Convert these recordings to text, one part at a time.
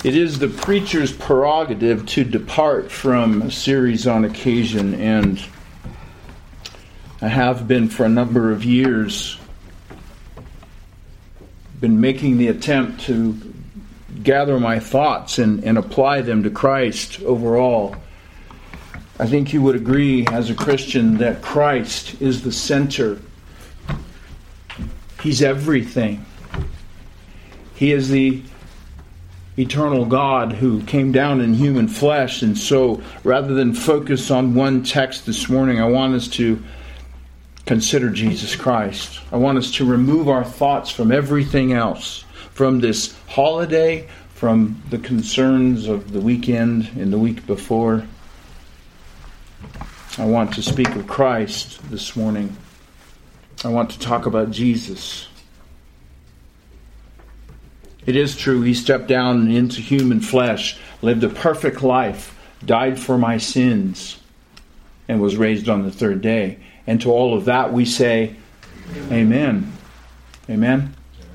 It is the preacher's prerogative to depart from a series on occasion, and I have been for a number of years been making the attempt to gather my thoughts and apply them to Christ overall. I think you would agree as a Christian that Christ is the center. He's everything. He is the eternal God who came down in human flesh. And so rather than focus on one text this morning, I want us to consider Jesus Christ. I want us to remove our thoughts from everything else, from this holiday, from the concerns of the weekend and the week before. I want to speak of Christ this morning. I want to talk about Jesus. It is true, He stepped down into human flesh, lived a perfect life, died for my sins, and was raised on the third day. And to all of that we say, Amen. Amen.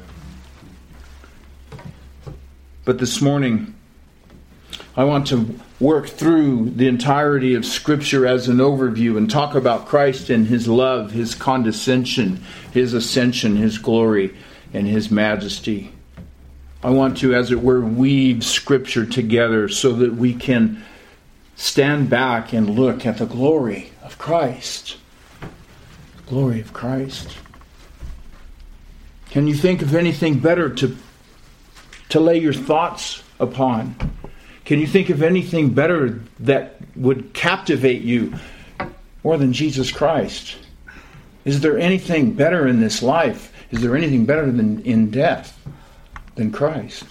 But this morning, I want to work through the entirety of Scripture as an overview and talk about Christ and His love, His condescension, His ascension, His glory, and His majesty. I want to, as it were, weave Scripture together so that we can stand back and look at the glory of Christ. The glory of Christ. Can you think of anything better to lay your thoughts upon? Can you think of anything better that would captivate you more than Jesus Christ? Is there anything better in this life? Is there anything better than in death than Christ?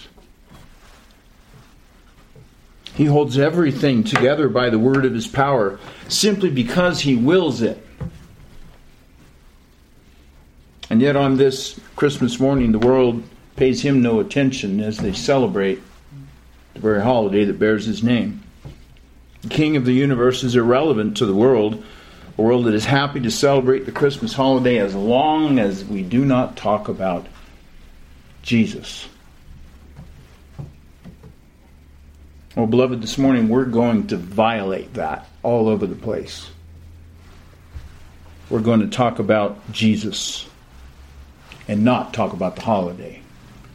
He holds everything together by the word of His power, simply because He wills it. And yet on this Christmas morning, the world pays Him no attention as they celebrate the very holiday that bears His name. The King of the universe is irrelevant to the world, a world that is happy to celebrate the Christmas holiday as long as we do not talk about Jesus. Well, beloved, this morning we're going to violate that all over the place. We're going to talk about Jesus and not talk about the holiday.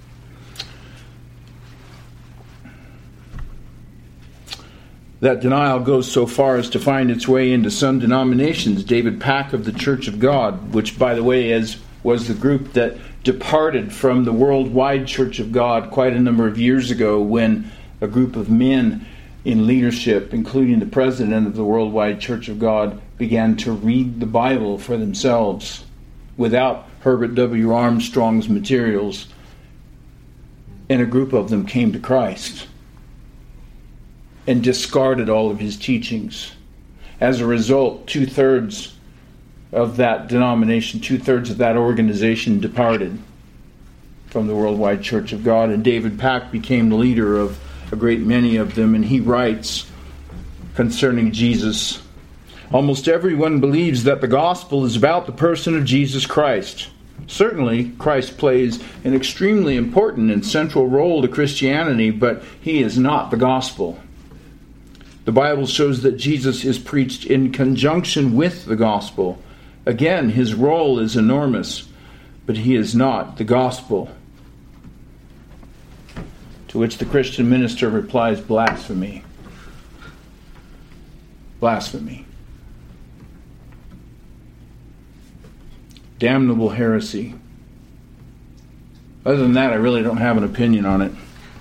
That denial goes so far as to find its way into some denominations. David Pack of the Church of God, which, by the way, was the group that departed from the worldwide Church of God quite a number of years ago, when a group of men in leadership, including the president of the worldwide Church of God, began to read the Bible for themselves without Herbert W. Armstrong's materials, and a group of them came to Christ and discarded all of his teachings. As a result, 2/3 of that denomination, 2/3 of that organization departed from the worldwide Church of God, and David Pack became the leader of a great many of them, and he writes concerning Jesus, almost everyone believes that the gospel is about the person of Jesus Christ. Certainly, Christ plays an extremely important and central role to Christianity, but He is not the gospel. The Bible shows that Jesus is preached in conjunction with the gospel. Again, His role is enormous, but He is not the gospel. To which the Christian minister replies, blasphemy. Blasphemy. Damnable heresy. Other than that, I really don't have an opinion on it.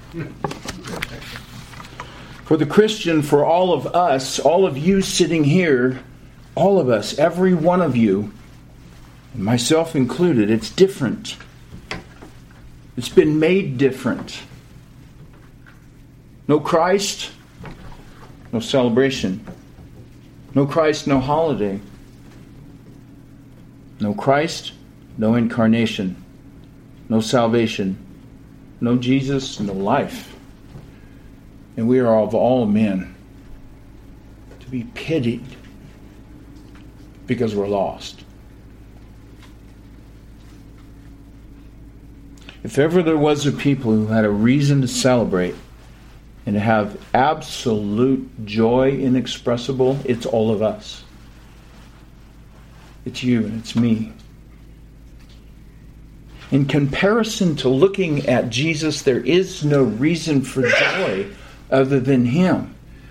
For the Christian, for all of us, all of you sitting here, all of us, every one of you, myself included, it's different. It's been made different. No Christ, no celebration. No Christ, no holiday. No Christ, no incarnation. No salvation. No Jesus, no life. And we are of all men to be pitied because we're lost. If ever there was a people who had a reason to celebrate, and to have absolute joy inexpressible, it's all of us. It's you and it's me. In comparison to looking at Jesus, there is no reason for joy other than Him.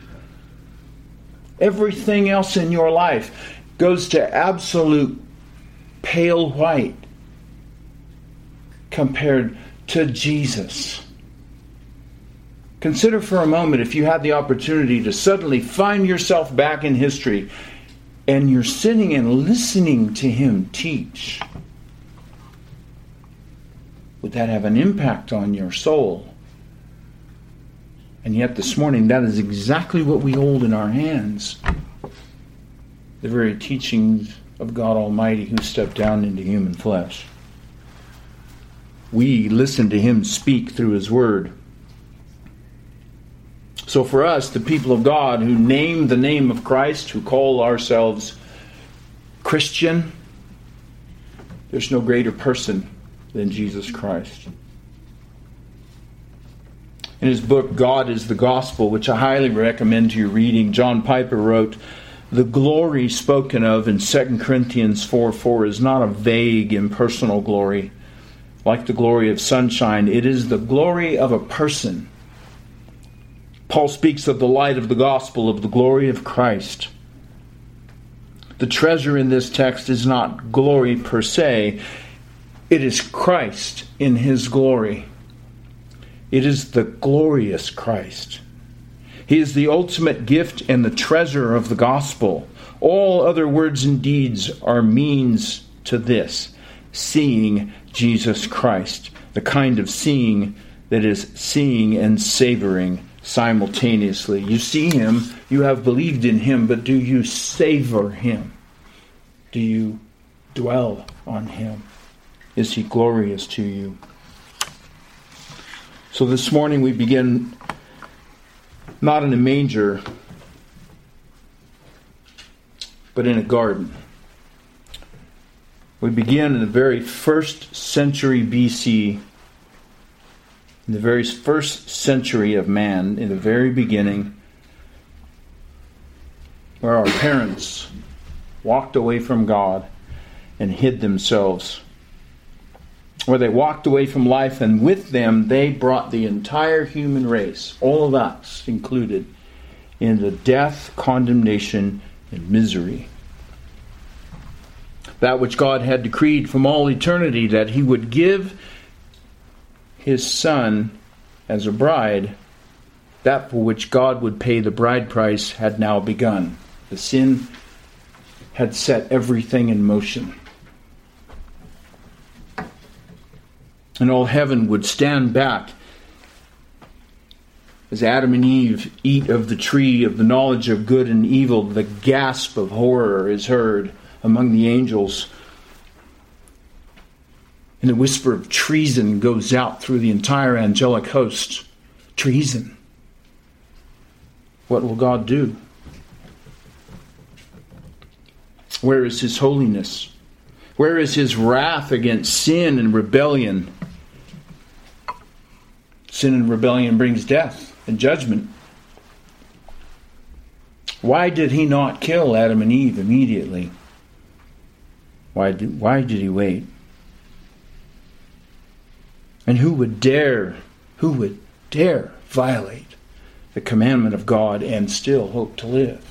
Everything else in your life goes to absolute pale white compared to Jesus. Consider for a moment if you had the opportunity to suddenly find yourself back in history and you're sitting and listening to Him teach. Would that have an impact on your soul? And yet this morning, that is exactly what we hold in our hands. The very teachings of God Almighty who stepped down into human flesh. We listen to Him speak through His Word. So for us, the people of God who name the name of Christ, who call ourselves Christian, there's no greater person than Jesus Christ. In his book, God is the Gospel, which I highly recommend to you reading, John Piper wrote, "The glory spoken of in 2 Corinthians 4:4 is not a vague, impersonal glory, like the glory of sunshine. It is the glory of a person." Paul speaks of the light of the gospel, of the glory of Christ. The treasure in this text is not glory per se. It is Christ in His glory. It is the glorious Christ. He is the ultimate gift and the treasure of the gospel. All other words and deeds are means to this, seeing Jesus Christ, the kind of seeing that is seeing and savoring simultaneously. You see Him, you have believed in Him, but do you savor Him? Do you dwell on Him? Is He glorious to you? So this morning we begin not in a manger, but in a garden. We begin in the very first century BC, in the very first century of man, in the very beginning, where our parents walked away from God and hid themselves. Where they walked away from life, and with them they brought the entire human race, all of us included, into death, condemnation, and misery. That which God had decreed from all eternity, that He would give His Son as a bride, that for which God would pay the bride price had now begun. The sin had set everything in motion. And all heaven would stand back as Adam and Eve eat of the tree of the knowledge of good and evil. The gasp of horror is heard among the angels. And the whisper of treason goes out through the entire angelic host. Treason. What will God do? Where is His holiness? Where is His wrath against sin and rebellion? Sin and rebellion brings death and judgment. Why did He not kill Adam and Eve immediately? Why did He wait? And who would dare violate the commandment of God and still hope to live?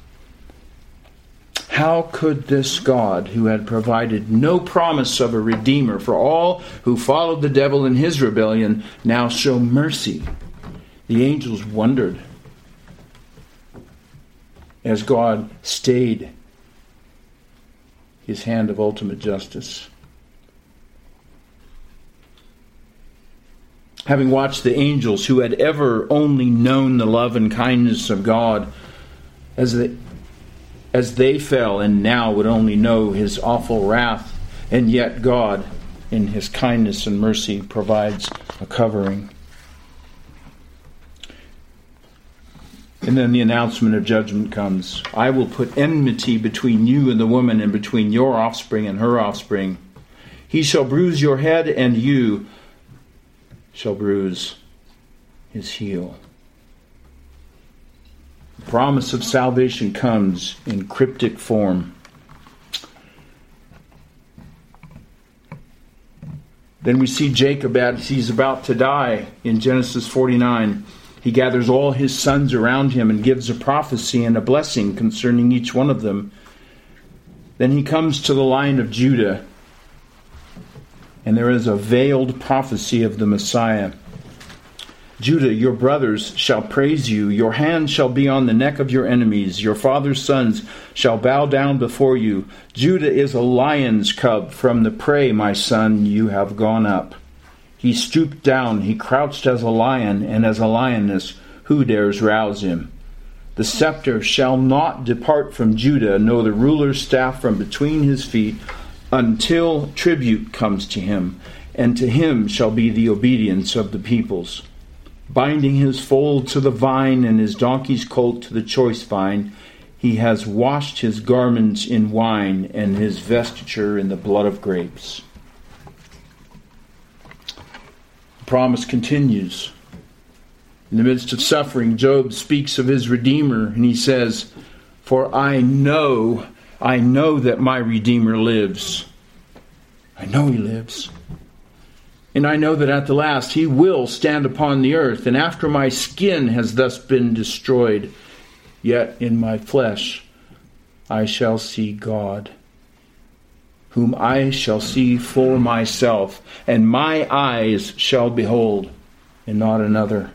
How could this God, who had provided no promise of a Redeemer for all who followed the devil in his rebellion, now show mercy? The angels wondered as God stayed His hand of ultimate justice. Having watched the angels who had ever only known the love and kindness of God as they fell and now would only know His awful wrath, and yet God, in His kindness and mercy, provides a covering. And then the announcement of judgment comes. I will put enmity between you and the woman, and between your offspring and her offspring. He shall bruise your head, and you shall bruise his heel. promise of salvation comes in cryptic form. Then we see Jacob as he's about to die in Genesis 49. He gathers all his sons around him and gives a prophecy and a blessing concerning each one of them. Then he comes to the line of Judah, and there is a veiled prophecy of the Messiah. Judah, your brothers shall praise you. Your hand shall be on the neck of your enemies. Your father's sons shall bow down before you. Judah is a lion's cub. From the prey, my son, you have gone up. He stooped down. He crouched as a lion, and as a lioness, who dares rouse him? The scepter shall not depart from Judah, nor the ruler's staff from between his feet, until tribute comes to him, and to him shall be the obedience of the peoples. Binding his foal to the vine and his donkey's colt to the choice vine, he has washed his garments in wine and his vesture in the blood of grapes. The promise continues. In the midst of suffering, Job speaks of his Redeemer, and he says, "For I know that my Redeemer lives." I know he lives. And I know that at the last he will stand upon the earth, and after my skin has thus been destroyed, yet in my flesh I shall see God, whom I shall see for myself, and my eyes shall behold, and not another.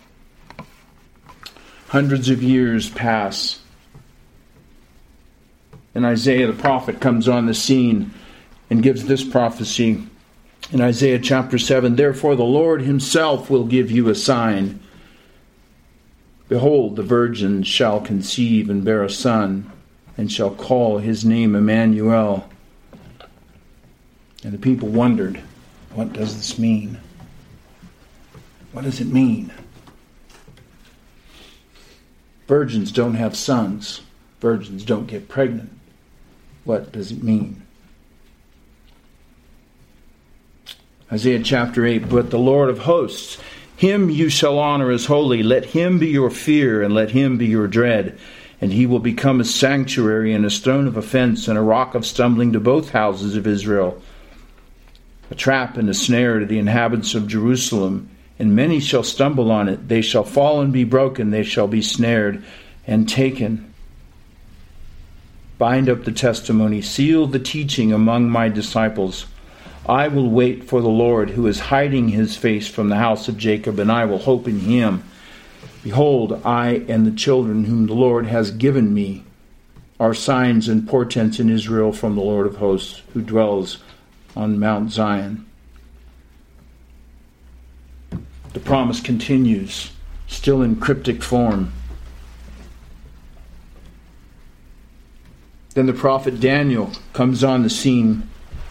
Hundreds of years pass, and Isaiah the prophet comes on the scene and gives this prophecy. In Isaiah chapter 7, "Therefore the Lord himself will give you a sign. Behold, the virgin shall conceive and bear a son, and shall call his name Emmanuel." And the people wondered, what does this mean? What does it mean? Virgins don't have sons. Virgins don't get pregnant. What does it mean? Isaiah chapter 8, "But the Lord of hosts, him you shall honor as holy. Let him be your fear, and let him be your dread. And he will become a sanctuary and a stone of offense and a rock of stumbling to both houses of Israel. A trap and a snare to the inhabitants of Jerusalem. And many shall stumble on it. They shall fall and be broken. They shall be snared and taken. Bind up the testimony. Seal the teaching among my disciples. I will wait for the Lord, who is hiding his face from the house of Jacob, and I will hope in him. Behold, I and the children whom the Lord has given me are signs and portents in Israel from the Lord of hosts, who dwells on Mount Zion." The promise continues, still in cryptic form. Then the prophet Daniel comes on the scene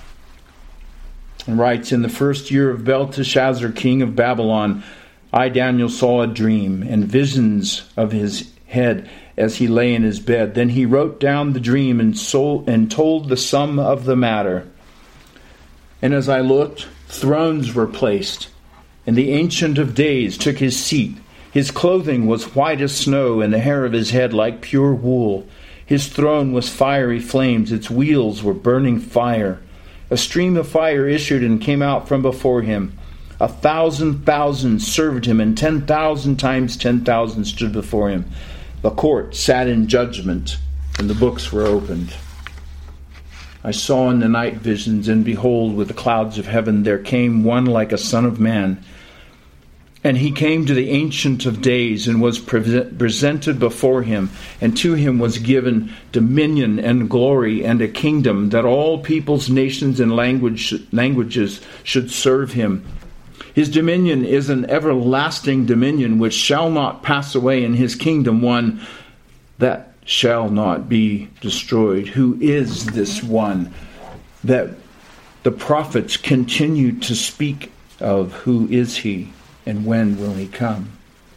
and writes, "In the first year of Belteshazzar, king of Babylon, I, Daniel, saw a dream and visions of his head as he lay in his bed. Then he wrote down the dream and told the sum of the matter. And as I looked, thrones were placed, and the Ancient of Days took his seat. His clothing was white as snow, and the hair of his head like pure wool. His throne was fiery flames, its wheels were burning fire. A stream of fire issued and came out from before him. 1,000,000 served him, and 10,000 times 10,000 stood before him. The court sat in judgment, and the books were opened. I saw in the night visions, and behold, with the clouds of heaven there came one like a son of man. And he came to the Ancient of Days and was presented before him. And to him was given dominion and glory and a kingdom, that all peoples, nations, and languages should serve him. His dominion is an everlasting dominion which shall not pass away, and his kingdom one that shall not be destroyed." Who is this one that the prophets continue to speak of? Who is he? And when will he come?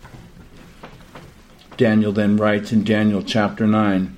Daniel then writes in Daniel chapter 9,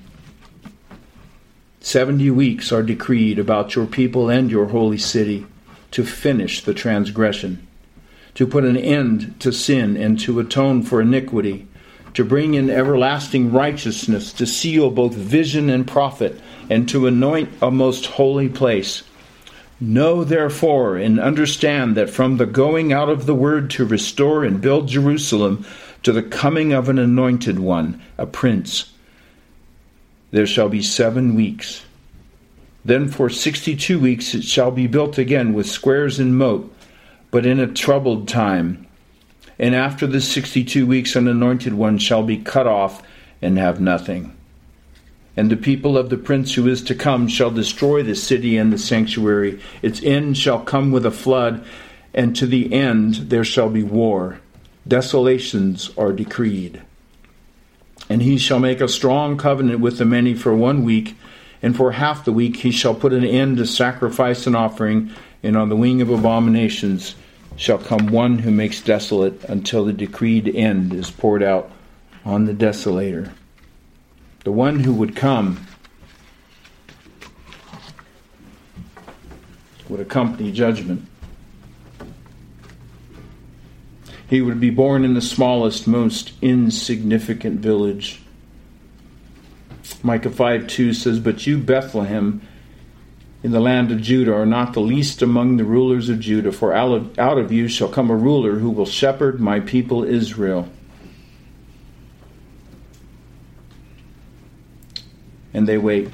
70 weeks are decreed about your people and your holy city to finish the transgression, to put an end to sin and to atone for iniquity, to bring in everlasting righteousness, to seal both vision and prophet, and to anoint a most holy place. Know therefore and understand that from the going out of the word to restore and build Jerusalem to the coming of an anointed one, a prince, there shall be 7 weeks. Then for 62 weeks it shall be built again with squares and moat, but in a troubled time. And after the 62 weeks an anointed one shall be cut off and have nothing. And the people of the prince who is to come shall destroy the city and the sanctuary. Its end shall come with a flood, and to the end there shall be war. Desolations are decreed. And he shall make a strong covenant with the many for 1 week, and for half the week he shall put an end to sacrifice and offering, and on the wing of abominations shall come one who makes desolate until the decreed end is poured out on the desolator. The one who would come would accompany judgment. He would be born in the smallest, most insignificant village. Micah 5:2 says, "But you, Bethlehem, in the land of Judah, are not the least among the rulers of Judah, for out of you shall come a ruler who will shepherd my people Israel." And they wait.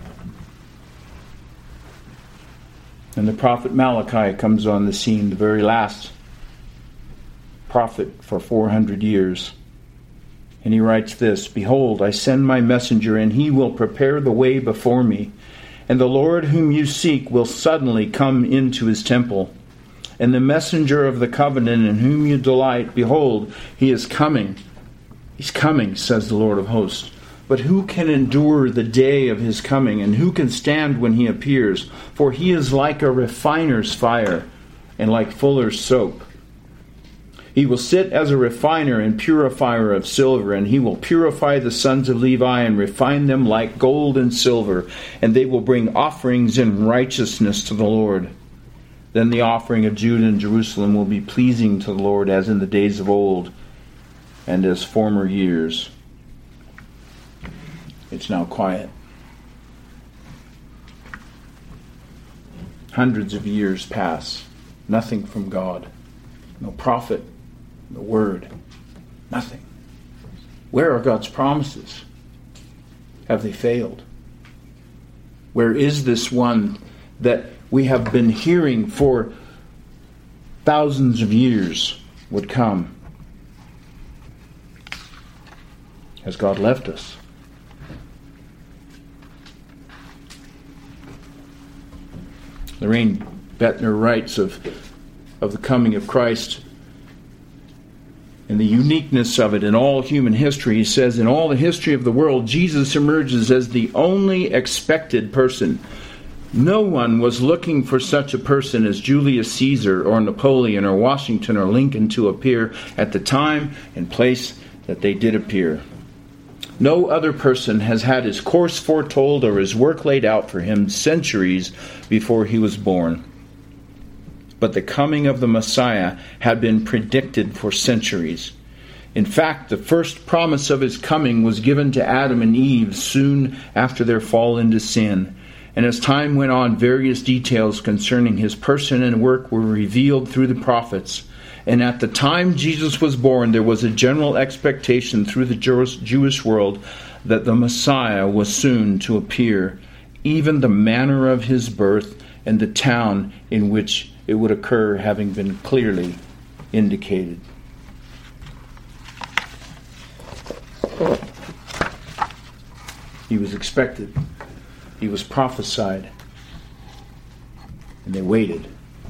And the prophet Malachi comes on the scene, the very last prophet for 400 years. And he writes this, "Behold, I send my messenger, and he will prepare the way before me. And the Lord whom you seek will suddenly come into his temple. And the messenger of the covenant in whom you delight, behold, he is coming. He's coming, says the Lord of hosts. But who can endure the day of his coming, and who can stand when he appears? For he is like a refiner's fire, and like fuller's soap. He will sit as a refiner and purifier of silver, and he will purify the sons of Levi and refine them like gold and silver, and they will bring offerings in righteousness to the Lord. Then the offering of Judah and Jerusalem will be pleasing to the Lord as in the days of old and as former years." It's now quiet. Hundreds of years pass. Nothing from God. No prophet. No word. Nothing. Where are God's promises? Have they failed? Where is this one that we have been hearing for thousands of years would come? Has God left us? Lorraine Bettner writes of the coming of Christ and the uniqueness of it in all human history. He says, in all the history of the world, Jesus emerges as the only expected person. No one was looking for such a person as Julius Caesar or Napoleon or Washington or Lincoln to appear at the time and place that they did appear. No other person has had his course foretold or his work laid out for him centuries before he was born. But the coming of the Messiah had been predicted for centuries. In fact, the first promise of his coming was given to Adam and Eve soon after their fall into sin. And as time went on, various details concerning his person and work were revealed through the prophets. And at the time Jesus was born, there was a general expectation through the Jewish world that the Messiah was soon to appear, even the manner of his birth and the town in which it would occur having been clearly indicated. He was expected. He was prophesied. And they waited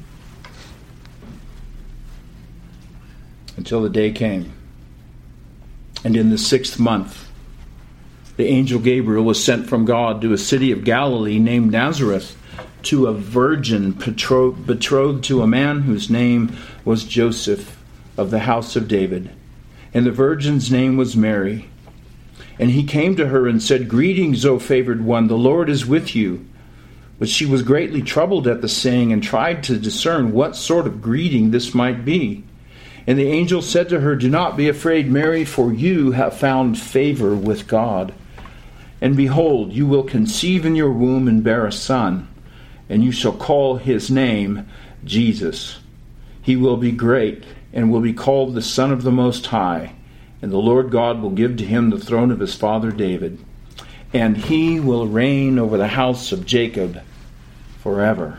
until the day came. And in the 6th month, the angel Gabriel was sent from God to a city of Galilee named Nazareth, to a virgin betrothed to a man whose name was Joseph, of the house of David. And the virgin's name was Mary. And he came to her and said, "Greetings, O favored one, the Lord is with you." But she was greatly troubled at the saying and tried to discern what sort of greeting this might be. And the angel said to her, "Do not be afraid, Mary, for you have found favor with God. And behold, you will conceive in your womb and bear a son, and you shall call his name Jesus. He will be great, and will be called the Son of the Most High. And the Lord God will give to him the throne of his father David. And he will reign over the house of Jacob forever."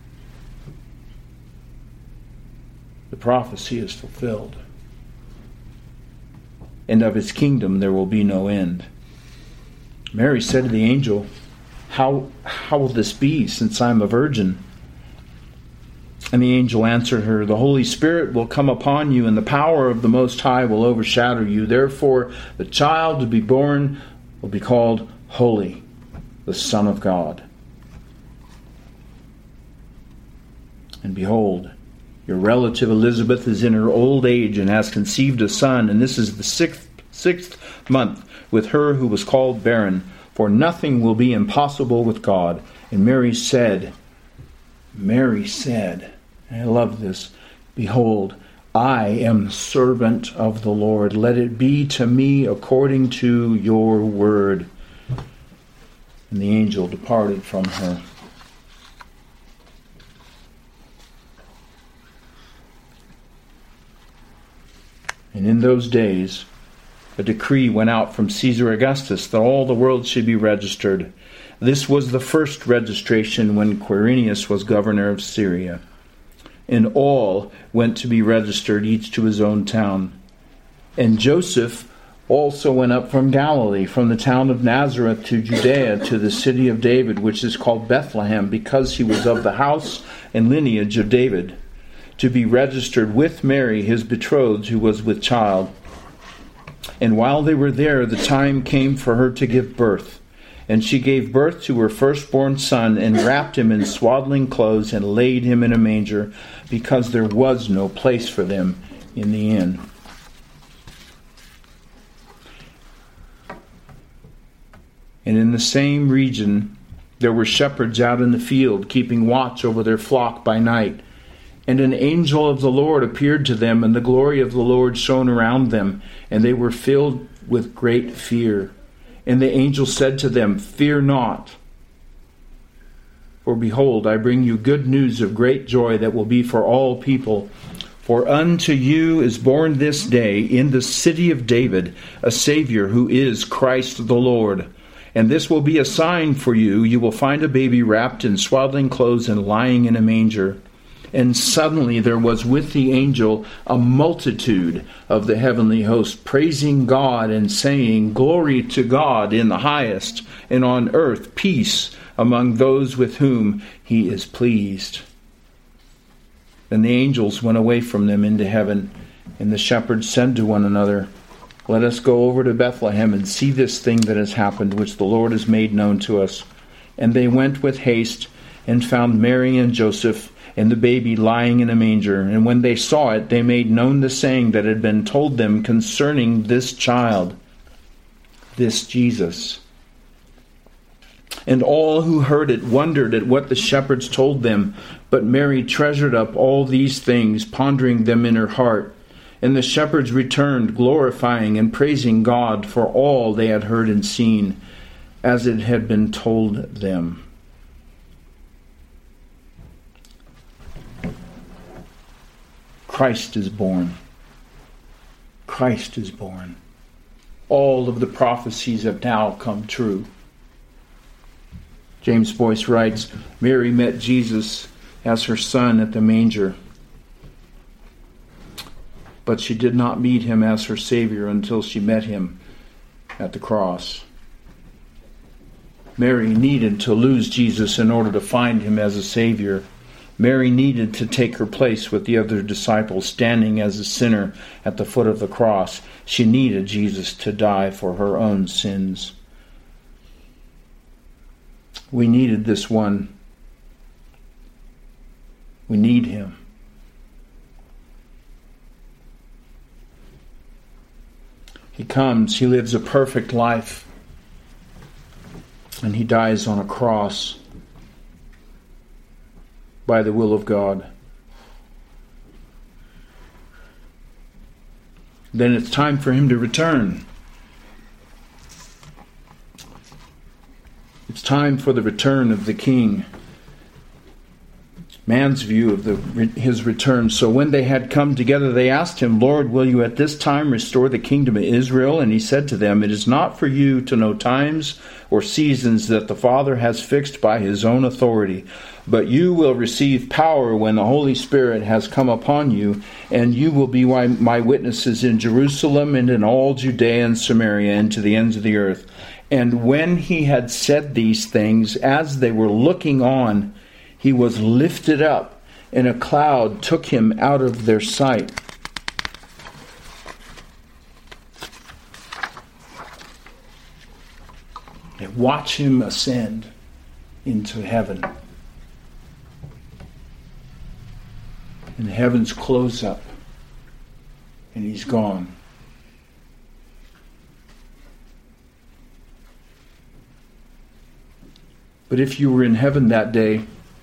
The prophecy is fulfilled. And of his kingdom there will be no end. Mary said to the angel, How will this be, since I am a virgin?" And the angel answered her, "The Holy Spirit will come upon you, and the power of the Most High will overshadow you. Therefore, the child to be born will be called Holy, the Son of God. And behold, your relative Elizabeth is in her old age and has conceived a son, and this is the sixth month with her who was called barren, for nothing will be impossible with God." And Mary said, I love this, "Behold, I am the servant of the Lord. Let it be to me according to your word." And the angel departed from her. And in those days, a decree went out from Caesar Augustus that all the world should be registered. This was the first registration when Quirinius was governor of Syria. And all went to be registered, each to his own town. And Joseph also went up from Galilee, from the town of Nazareth to Judea, to the city of David, which is called Bethlehem, because he was of the house and lineage of David, to be registered with Mary, his betrothed, who was with child. And while they were there, the time came for her to give birth. And she gave birth to her firstborn son, and wrapped him in swaddling clothes, and laid him in a manger, because there was no place for them in the inn. And in the same region there were shepherds out in the field, keeping watch over their flock by night. And an angel of the Lord appeared to them, and the glory of the Lord shone around them, and they were filled with great fear. And the angel said to them, "Fear not, for behold, I bring you good news of great joy that will be for all people. For unto you is born this day in the city of David a Savior, who is Christ the Lord. And this will be a sign for you. You will find a baby wrapped in swaddling clothes and lying in a manger." And suddenly there was with the angel a multitude of the heavenly host, praising God and saying, "Glory to God in the highest, and on earth peace among those with whom he is pleased." Then the angels went away from them into heaven, and the shepherds said to one another, "Let us go over to Bethlehem and see this thing that has happened, which the Lord has made known to us." And they went with haste and found Mary and Joseph and the baby lying in a manger. And when they saw it, they made known the saying that had been told them concerning this child, this Jesus. And all who heard it wondered at what the shepherds told them. But Mary treasured up all these things, pondering them in her heart. And the shepherds returned, glorifying and praising God for all they had heard and seen, as it had been told them. Christ is born. Christ is born. All of the prophecies have now come true. James Boyce writes, Mary met Jesus as her son at the manger, but she did not meet him as her Savior until she met him at the cross. Mary needed to lose Jesus in order to find him as a Savior. Mary needed to take her place with the other disciples, standing as a sinner at the foot of the cross. She needed Jesus to die for her own sins. We needed this one. We need him. He comes, he lives a perfect life, and he dies on a cross by the will of God. then it's time for him to return. It's time for the return of the king. Man's view of his return. So when they had come together, they asked him, Lord, will you at this time restore the kingdom of Israel? And he said to them, it is not for you to know times or seasons that the Father has fixed by his own authority, but you will receive power when the Holy Spirit has come upon you, and you will be my witnesses in Jerusalem and in all Judea and Samaria and to the ends of the earth. And when he had said these things, as they were looking on, he was lifted up, and a cloud took him out of their sight. And watch him ascend into heaven. And the heavens close up, and he's gone. But if you were in heaven that day,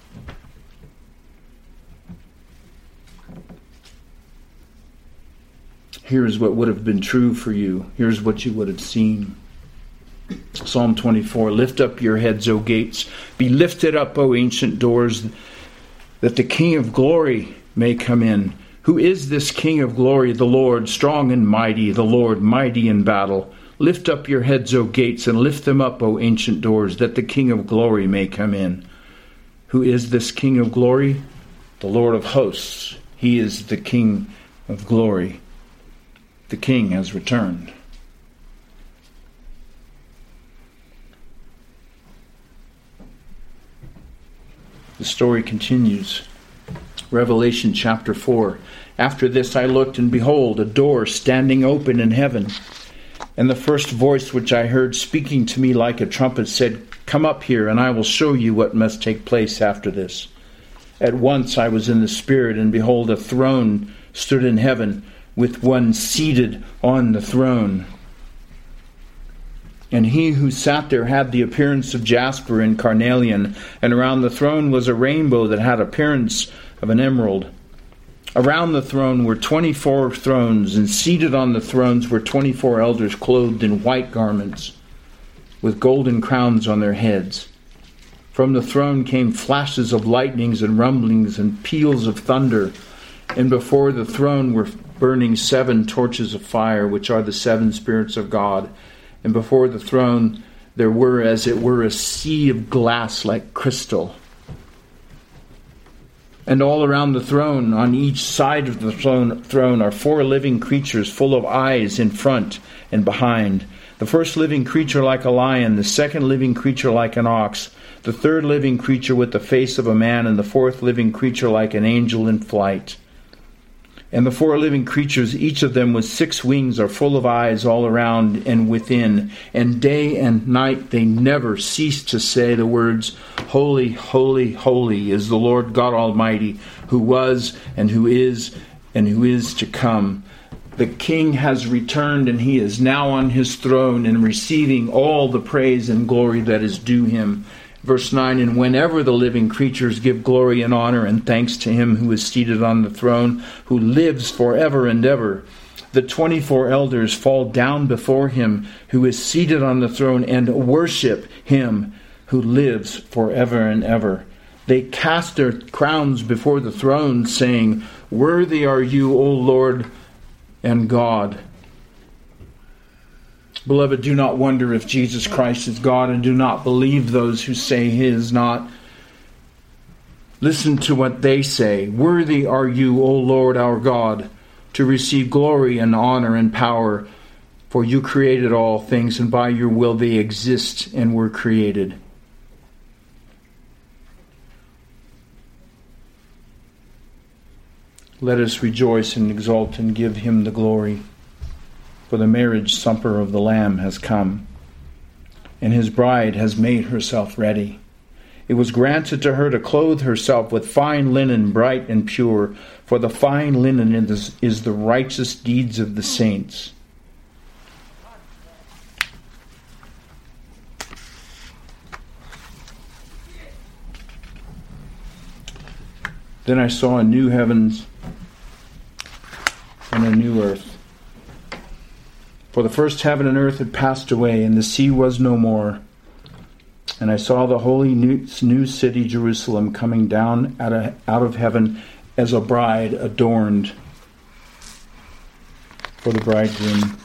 here's what would have been true for you. Here's what you would have seen. Psalm 24, lift up your heads, O gates. Be lifted up, O ancient doors, that the King of glory may come in. Who is this King of glory? The Lord, strong and mighty, the Lord, mighty in battle. Lift up your heads, O gates, and lift them up, O ancient doors, that the King of glory may come in. Who is this King of glory? The Lord of hosts. He is the King of glory. The King has returned. The story continues. Revelation chapter 4. After this I looked, and behold, a door standing open in heaven. And the first voice which I heard speaking to me like a trumpet said, Come up here, and I will show you what must take place after this. At once I was in the Spirit, and behold, a throne stood in heaven, with one seated on the throne. And he who sat there had the appearance of jasper and carnelian, and around the throne was a rainbow that had appearance of an emerald. Around the throne were 24 thrones, and seated on the thrones were 24 elders clothed in white garments, with golden crowns on their heads. From the throne came flashes of lightnings and rumblings and peals of thunder, and before the throne were burning 7 torches of fire, which are the 7 spirits of God. And before the throne there were, as it were, a sea of glass like crystal. And all around the throne, on each side of the throne, are 4 living creatures full of eyes in front and behind. The first living creature like a lion, the second living creature like an ox, the third living creature with the face of a man, and the fourth living creature like an angel in flight. And the 4 living creatures, each of them with 6 wings, are full of eyes all around and within. And day and night they never cease to say the words, Holy, holy, holy is the Lord God Almighty, who was and who is to come. The King has returned, and he is now on his throne and receiving all the praise and glory that is due him. Verse 9, and whenever the living creatures give glory and honor and thanks to him who is seated on the throne, who lives forever and ever, the 24 elders fall down before him who is seated on the throne and worship him who lives forever and ever. They cast their crowns before the throne, saying, Worthy are you, O Lord and God. Beloved, do not wonder if Jesus Christ is God, and do not believe those who say he is not. Listen to what they say. Worthy are you, O Lord our God, to receive glory and honor and power, for you created all things, and by your will they exist and were created. Let us rejoice and exult and give him the glory. For the marriage supper of the Lamb has come, and his bride has made herself ready. It was granted to her to clothe herself with fine linen, bright and pure, for the fine linen is the righteous deeds of the saints. Then I saw a new heavens and a new earth. For the first heaven and earth had passed away, and the sea was no more. And I saw the holy new city Jerusalem coming down out of heaven as a bride adorned for the bridegroom.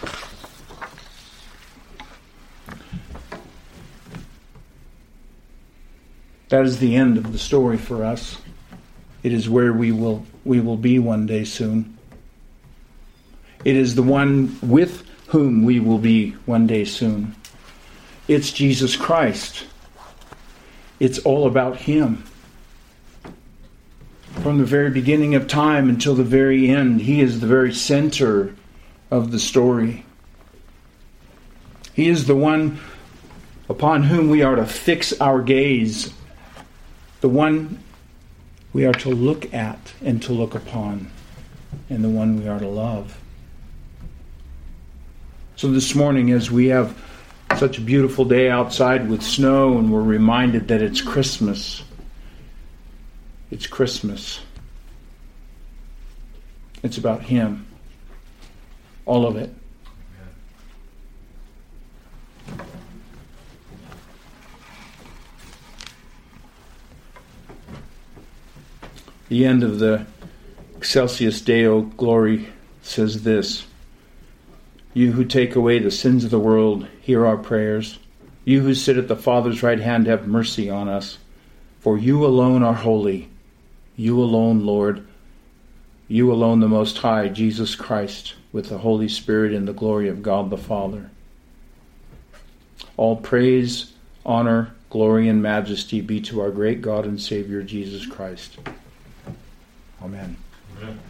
That is the end of the story for us. It is where we will be one day soon. It is the one with whom we will be one day soon. It's Jesus Christ. It's all about Him. From the very beginning of time until the very end, He is the very center of the story. He is the one upon whom we are to fix our gaze, the one we are to look at and to look upon, and the one we are to love. So this morning, as we have such a beautiful day outside with snow, and we're reminded that it's Christmas. It's Christmas. It's about Him. All of it. The end of the Excelsis Deo Glory says this: You who take away the sins of the world, hear our prayers. You who sit at the Father's right hand, have mercy on us. For you alone are holy. You alone, Lord. You alone, the Most High, Jesus Christ, with the Holy Spirit in the glory of God the Father. All praise, honor, glory, and majesty be to our great God and Savior, Jesus Christ. Amen. Amen.